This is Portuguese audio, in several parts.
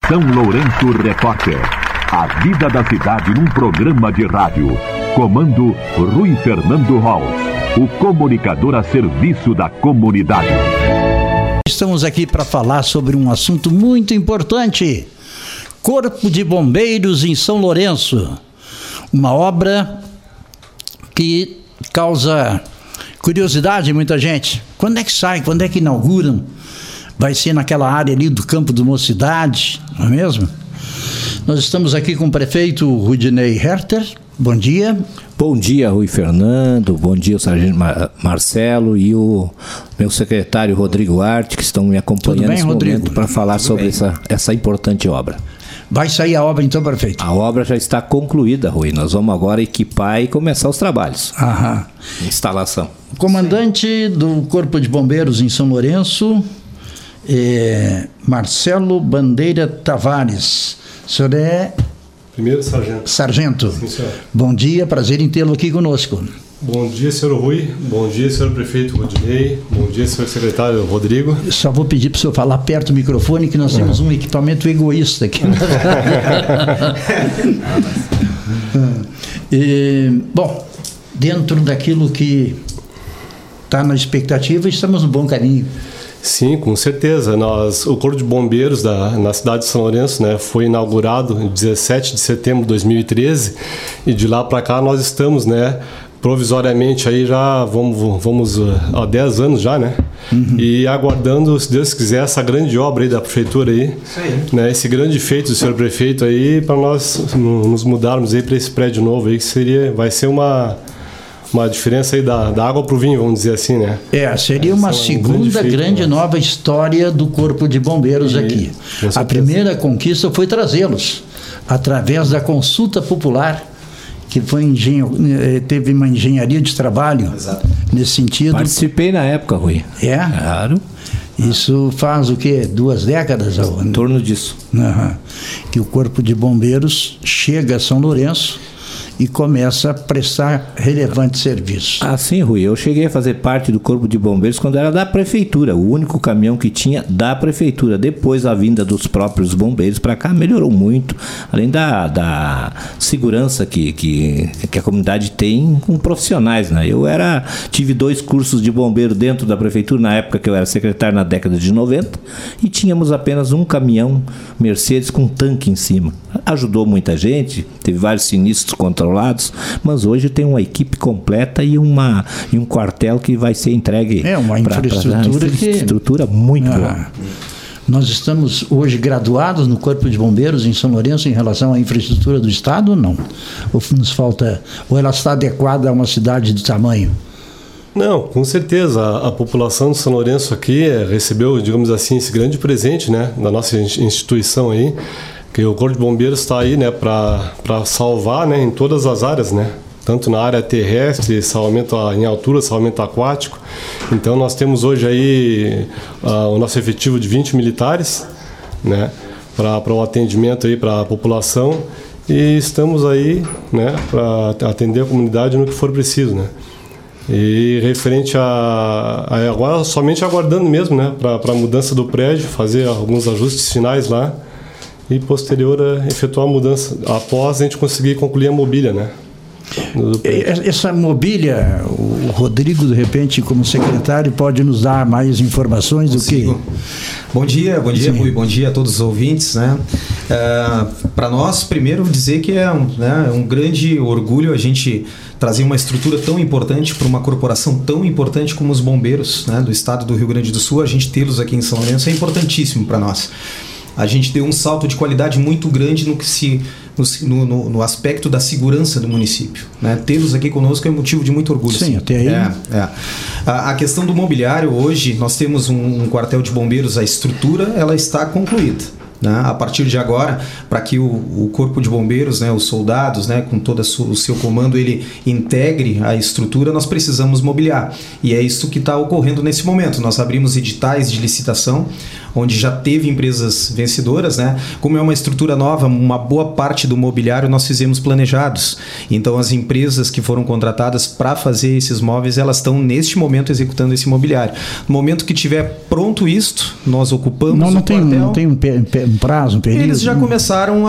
São Lourenço Repórter. A vida da cidade num programa de rádio. Comando Rui Fernando Holtz, o comunicador a serviço da comunidade. Estamos aqui para falar sobre um assunto muito importante. Corpo de Bombeiros em São Lourenço. Uma obra que causa curiosidade em muita gente. Quando é que sai? Quando é que inauguram? Vai ser naquela área ali do Campo do Mocidade, não é mesmo? Nós estamos aqui com o prefeito Rudinei Herter. Bom dia. Bom dia, Rui Fernando. Bom dia, o sargento Marcelo e o meu secretário Rodrigo Arte, que estão me acompanhando nesse momento para falar sobre essa importante obra. Vai sair a obra então, prefeito? A obra já está concluída, Rui. Nós vamos agora equipar e começar os trabalhos. Aham. Instalação. Comandante do Corpo de Bombeiros em São Lourenço, Marcelo Bandeira Tavares. O senhor é... Primeiro sargento. Sargento. Sim, senhor. Bom dia, prazer em tê-lo aqui conosco. Bom dia, senhor Rui. Bom dia, senhor prefeito Rodinei. Bom dia, senhor secretário Rodrigo. Eu só vou pedir para o senhor falar perto do microfone, que nós temos um equipamento egoísta aqui. Bom, dentro daquilo que está na expectativa, estamos no bom caminho. Sim, com certeza. O Corpo de Bombeiros na cidade de São Lourenço, né, foi inaugurado em 17 de setembro de 2013 e de lá para cá nós estamos, né, provisoriamente aí já vamos há 10 anos já, né? Uhum. E aguardando, se Deus quiser, essa grande obra aí da prefeitura aí, né, esse grande feito do senhor prefeito aí, para nós nos mudarmos aí para esse prédio novo aí, que vai ser uma diferença aí da água para o vinho, vamos dizer assim, né? Seria uma segunda grande nova história do Corpo de Bombeiros aqui. A primeira conquista foi trazê-los através da consulta popular, que foi teve uma engenharia de trabalho. Exato. Nesse sentido. Participei na época, Rui. Claro. Isso faz o quê? 2 décadas? Em torno disso. Que o Corpo de Bombeiros chega a São Lourenço e começa a prestar relevante serviço. Sim, Rui, eu cheguei a fazer parte do Corpo de Bombeiros quando era da Prefeitura, o único caminhão que tinha da Prefeitura. Depois a vinda dos próprios bombeiros para cá melhorou muito, além da segurança que a comunidade tem com profissionais, né? Eu tive 2 cursos de bombeiro dentro da Prefeitura, na época que eu era secretário, na década de 90, e tínhamos apenas um caminhão Mercedes com tanque em cima. Ajudou muita gente, teve vários sinistros controlados, mas hoje tem uma equipe completa e um quartel que vai ser entregue. Uma infraestrutura muito boa. Nós estamos hoje graduados no Corpo de Bombeiros em São Lourenço em relação à infraestrutura do Estado ou não? Ou nos falta, ou ela está adequada a uma cidade de tamanho? Não, com certeza. A população de São Lourenço aqui recebeu, digamos assim, esse grande presente, né, da nossa instituição aí, que o Corpo de Bombeiros está aí, né, para salvar, né, em todas as áreas, né, tanto na área terrestre, salvamento em altura, salvamento aquático. Então nós temos hoje aí o nosso efetivo de 20 militares, né, para o atendimento aí para a população, e estamos aí, né, para atender a comunidade no que for preciso, né. E referente agora somente aguardando mesmo, né, para a mudança do prédio, fazer alguns ajustes finais lá e posterior a efetuar a mudança após a gente conseguir concluir a mobília, né? Essa mobília, o Rodrigo, de repente, como secretário, pode nos dar mais informações do que... Bom dia, Rui, bom dia a todos os ouvintes, né? Para nós, primeiro, dizer que é um grande orgulho a gente trazer uma estrutura tão importante para uma corporação tão importante como os bombeiros, né, do estado do Rio Grande do Sul. A gente tê-los aqui em São Lourenço é importantíssimo para nós. A gente deu um salto de qualidade muito grande no aspecto da segurança do município, né? Tê-los aqui conosco é motivo de muito orgulho. Sim, até aí. A questão do mobiliário, hoje nós temos um quartel de bombeiros, a estrutura ela está concluída, né? A partir de agora, para que o Corpo de Bombeiros, né, os soldados, né, com todo o seu comando, ele integre a estrutura, nós precisamos mobiliar. E é isso que está ocorrendo nesse momento. Nós abrimos editais de licitação, onde já teve empresas vencedoras, né? Como é uma estrutura nova, uma boa parte do mobiliário nós fizemos planejados. Então, as empresas que foram contratadas para fazer esses móveis, elas estão, neste momento, executando esse mobiliário. No momento que tiver pronto isto, nós ocupamos o quartel. Não tem um prazo, um período? Eles já começaram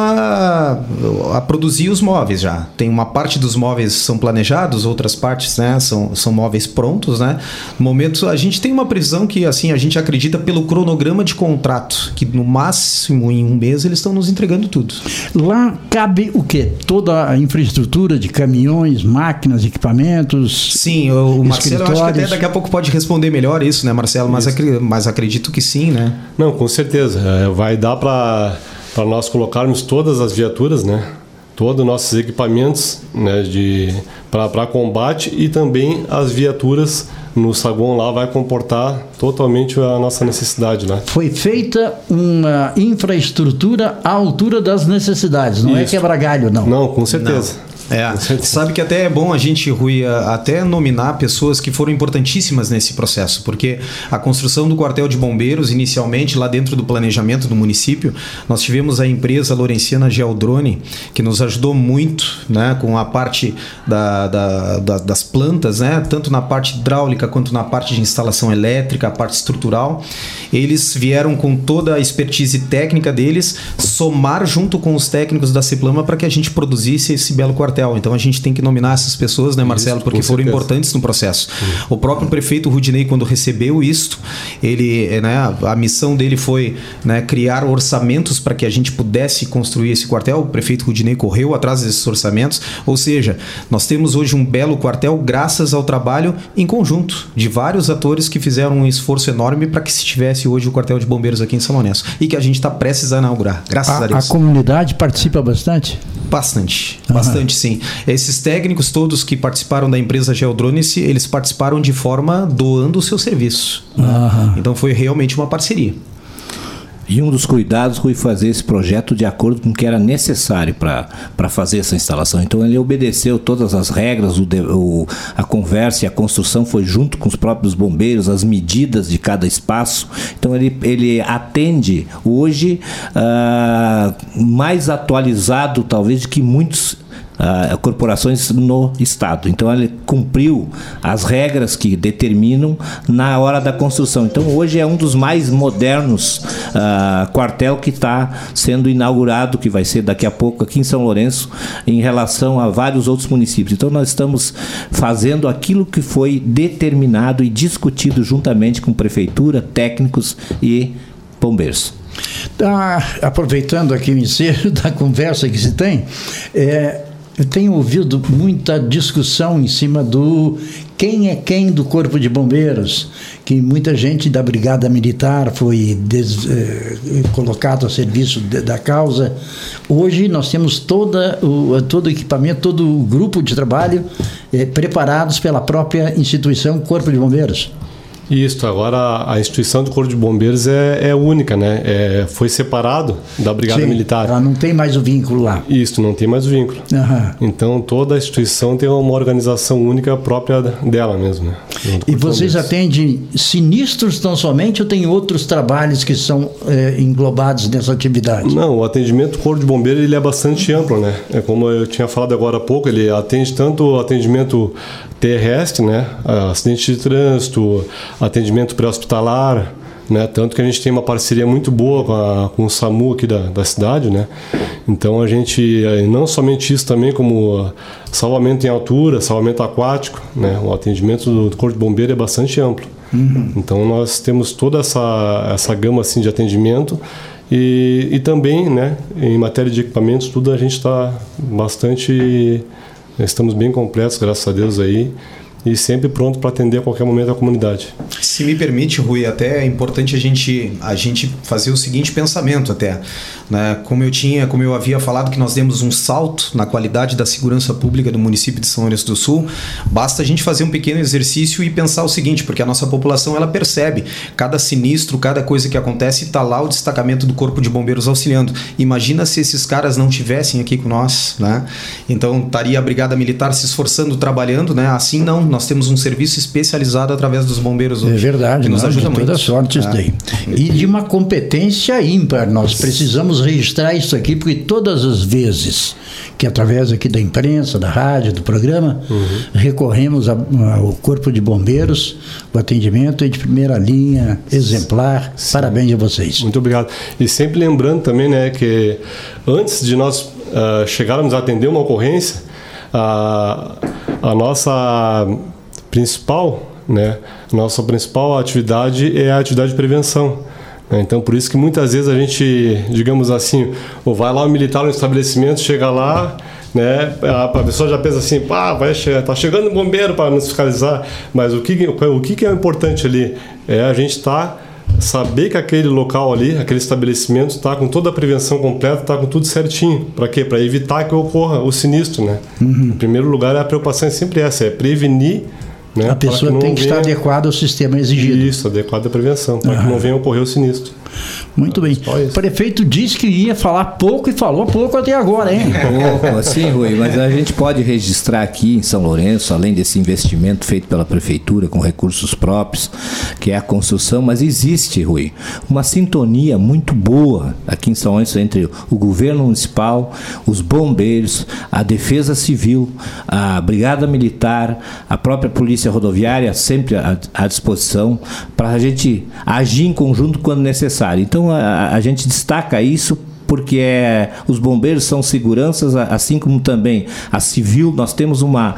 a produzir os móveis já. Tem uma parte dos móveis são planejados, outras partes, né, são móveis prontos, né? No momento a gente tem uma previsão que assim a gente acredita pelo cronograma de contrato que no máximo em um mês eles estão nos entregando tudo. Lá cabe o quê? Toda a infraestrutura de caminhões, máquinas, equipamentos? Sim, o Marcelo eu acho que até daqui a pouco pode responder melhor isso, né, Marcelo? Mas acredito que sim, né? Não, com certeza. Vai dar para nós colocarmos todas as viaturas, né? Todos os nossos equipamentos, né, para combate, e também as viaturas no saguão lá vai comportar totalmente a nossa necessidade, né? Foi feita uma infraestrutura à altura das necessidades, não é quebra galho, não. Não, com certeza. Não. Sabe que até é bom a gente, Rui, até nominar pessoas que foram importantíssimas nesse processo, porque a construção do quartel de bombeiros, inicialmente, lá dentro do planejamento do município, nós tivemos a empresa Laurenciana Geodrone, que nos ajudou muito, né, com a parte das plantas, né, tanto na parte hidráulica quanto na parte de instalação elétrica, a parte estrutural. Eles vieram com toda a expertise técnica deles, somar junto com os técnicos da Ciplama para que a gente produzisse esse belo quartel. Então a gente tem que nominar essas pessoas, né, Marcelo, porque foram importantes no processo. O próprio prefeito Rudinei, quando recebeu isto, ele, né, a missão dele foi, né, criar orçamentos para que a gente pudesse construir esse quartel. O prefeito Rudinei correu atrás desses orçamentos, ou seja, nós temos hoje um belo quartel graças ao trabalho em conjunto de vários atores que fizeram um esforço enorme para que se tivesse hoje o quartel de bombeiros aqui em São Lourenço e que a gente está prestes a inaugurar, graças a Deus. A comunidade participa bastante? Bastante sim. Esses técnicos todos que participaram da empresa Geodrone, eles participaram de forma doando o seu serviço. Então foi realmente uma parceria. E um dos cuidados foi fazer esse projeto de acordo com o que era necessário para fazer essa instalação. Então ele obedeceu todas as regras, a conversa e a construção foi junto com os próprios bombeiros, as medidas de cada espaço. Então ele atende hoje mais atualizado talvez do que muitos corporações no estado. Então ele cumpriu as regras que determinam na hora da construção. Então hoje é um dos mais modernos quartel que está sendo inaugurado, que vai ser daqui a pouco aqui em São Lourenço, em relação a vários outros municípios. Então nós estamos fazendo aquilo que foi determinado e discutido juntamente com prefeitura, técnicos e bombeiros. Aproveitando aqui o ensejo da conversa que se tem, eu tenho ouvido muita discussão em cima do quem é quem do Corpo de Bombeiros, que muita gente da Brigada Militar foi colocado a serviço da causa. Hoje nós temos todo o equipamento, todo o grupo de trabalho preparados pela própria instituição Corpo de Bombeiros. Isso, agora a instituição do Corpo de Bombeiros é única, né? Foi separado da Brigada Militar. Ela não tem mais o vínculo lá. Isso, não tem mais o vínculo. Então toda a instituição tem uma organização única própria dela mesmo, né? E vocês atendem sinistros tão somente ou tem outros trabalhos que são englobados nessa atividade? Não, o atendimento do Corpo de Bombeiros ele é bastante amplo, né? Como eu tinha falado agora há pouco, ele atende tanto o atendimento terrestre, né? Acidente de trânsito, atendimento pré-hospitalar, né? Tanto que a gente tem uma parceria muito boa com o SAMU aqui da cidade, né? Então a gente, não somente isso também, como salvamento em altura, salvamento aquático, né? O atendimento do Corpo de Bombeiro é bastante amplo. Então nós temos toda essa gama assim, de atendimento e também, né? Em matéria de equipamentos, tudo a gente está bastante... Estamos bem completos, graças a Deus aí, e sempre pronto para atender a qualquer momento a comunidade. Se me permite, Rui, até é importante a gente fazer o seguinte pensamento até, né? Como eu havia falado que nós demos um salto na qualidade da segurança pública do município de São Lourenço do Sul, basta a gente fazer um pequeno exercício e pensar o seguinte, porque a nossa população ela percebe cada sinistro, cada coisa que acontece, está lá o destacamento do Corpo de Bombeiros auxiliando. Imagina se esses caras não estivessem aqui com nós, né? Então estaria a Brigada Militar se esforçando, trabalhando, né? Assim não nós temos um serviço especializado através dos bombeiros hoje. É verdade, que nos ajuda de toda muito. sorte isso daí. E de uma competência ímpar. Nós precisamos registrar isso aqui, porque todas as vezes que através aqui da imprensa, da rádio, do programa, recorremos ao Corpo de Bombeiros, o atendimento é de primeira linha, exemplar. Sim. Parabéns a vocês. Muito obrigado. E sempre lembrando também, né, que antes de nós chegarmos a atender uma ocorrência, a nossa principal atividade é a atividade de prevenção. Então, por isso que muitas vezes a gente, digamos assim, vai lá o militar no estabelecimento, chega lá, né, a pessoa já pensa assim, tá chegando um bombeiro para nos fiscalizar, mas o que é importante ali é a gente saber que aquele local ali, aquele estabelecimento está com toda a prevenção completa, está com tudo certinho. Para quê? Para evitar que ocorra o sinistro, né? Em primeiro lugar, a preocupação é sempre essa, é prevenir. Né, a pessoa tem que estar adequada ao sistema exigido. Isso, adequada à prevenção, para que não venha ocorrer o sinistro. Muito bem. O prefeito disse que ia falar pouco e falou pouco até agora, hein? Pouco, assim, Rui, mas a gente pode registrar aqui em São Lourenço, além desse investimento feito pela prefeitura com recursos próprios, que é a construção, mas existe, Rui, uma sintonia muito boa aqui em São Lourenço entre o governo municipal, os bombeiros, a defesa civil, a brigada militar, a própria polícia rodoviária, sempre à disposição para a gente agir em conjunto quando necessário. Então a gente destaca isso porque os bombeiros são seguranças, assim como também a civil. Nós temos uma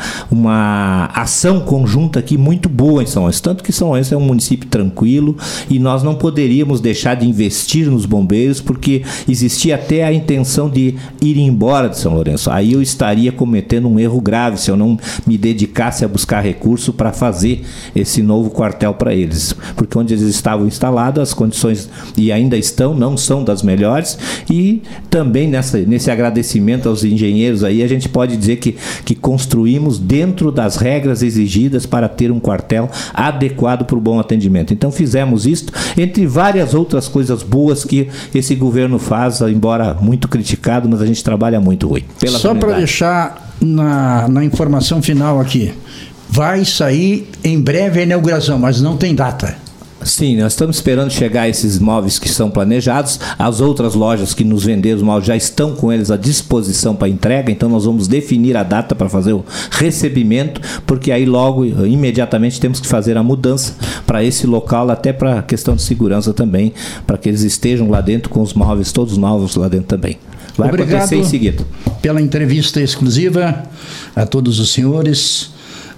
ação conjunta aqui muito boa em São Lourenço, tanto que São Lourenço é um município tranquilo e nós não poderíamos deixar de investir nos bombeiros, porque existia até a intenção de ir embora de São Lourenço. Aí eu estaria cometendo um erro grave se eu não me dedicasse a buscar recurso para fazer esse novo quartel para eles, porque onde eles estavam instalados, as condições, e ainda estão, não são das melhores. E também nesse agradecimento aos engenheiros aí, a gente pode dizer que construímos dentro das regras exigidas para ter um quartel adequado para o bom atendimento. Então fizemos isto, entre várias outras coisas boas que esse governo faz, embora muito criticado, mas a gente trabalha muito, Rui. Só para deixar na informação final aqui, vai sair em breve a inauguração, mas não tem data. Sim, nós estamos esperando chegar esses móveis que são planejados. As outras lojas que nos venderam os móveis já estão com eles à disposição para entrega, então nós vamos definir a data para fazer o recebimento, porque aí logo, imediatamente, temos que fazer a mudança para esse local, até para questão de segurança também, para que eles estejam lá dentro com os móveis todos novos lá dentro também. Vai acontecer em seguida. Pela entrevista exclusiva a todos os senhores.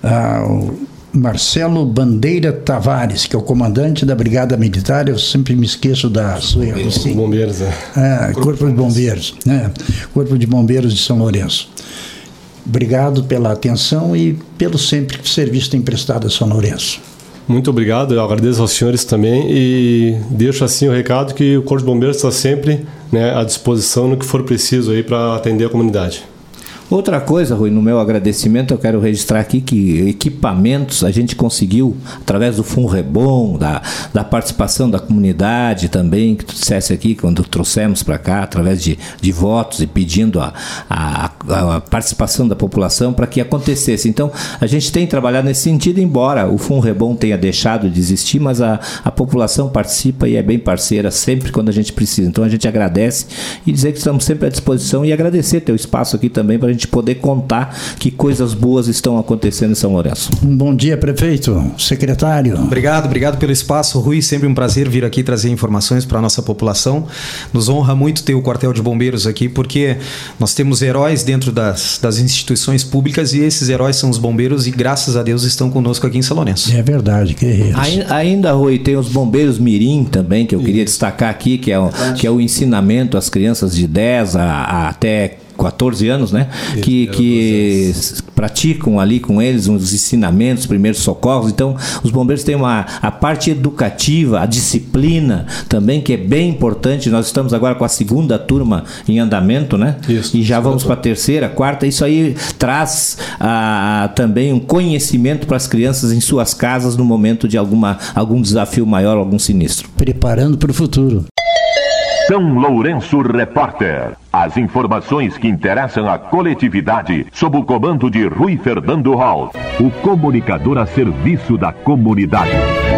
Marcelo Bandeira Tavares, que é o comandante da Brigada Militar, eu sempre me esqueço da sua... Bombeiros, Corpo de Bombeiros, Corpo de Bombeiros de São Lourenço. Obrigado pela atenção e pelo sempre serviço tem prestado a São Lourenço. Muito obrigado, eu agradeço aos senhores também e deixo assim o recado que o Corpo de Bombeiros está sempre, né, à disposição no que for preciso aí para atender a comunidade. Outra coisa, Rui, no meu agradecimento, eu quero registrar aqui que equipamentos a gente conseguiu, através do Funrebom, da participação da comunidade também, que tu dissesse aqui, quando trouxemos para cá, através de votos e pedindo a participação da população para que acontecesse. Então, a gente tem trabalhado nesse sentido, embora o Funrebom tenha deixado de existir, mas a população participa e é bem parceira sempre quando a gente precisa. Então, a gente agradece e dizer que estamos sempre à disposição e agradecer teu espaço aqui também para a gente poder contar que coisas boas estão acontecendo em São Lourenço. Um bom dia, prefeito, secretário. Obrigado pelo espaço, Rui, sempre um prazer vir aqui trazer informações para a nossa população. Nos honra muito ter o quartel de bombeiros aqui, porque nós temos heróis dentro das instituições públicas e esses heróis são os bombeiros e graças a Deus estão conosco aqui em São Lourenço. É verdade, guerreiros. Ainda, Rui, tem os bombeiros mirim também, que eu queria destacar aqui, que é o ensinamento às crianças de 10 até 14 anos, né? Que praticam ali com eles uns ensinamentos, primeiros socorros. Então, os bombeiros têm a parte educativa, a disciplina também, que é bem importante. Nós estamos agora com a segunda turma em andamento, né? Isso, e já vamos para a terceira, quarta. Isso aí traz também um conhecimento para as crianças em suas casas no momento de algum desafio maior, algum sinistro. Preparando para o futuro. São Lourenço Repórter. As informações que interessam a coletividade sob o comando de Rui Fernando Hall, o comunicador a serviço da comunidade.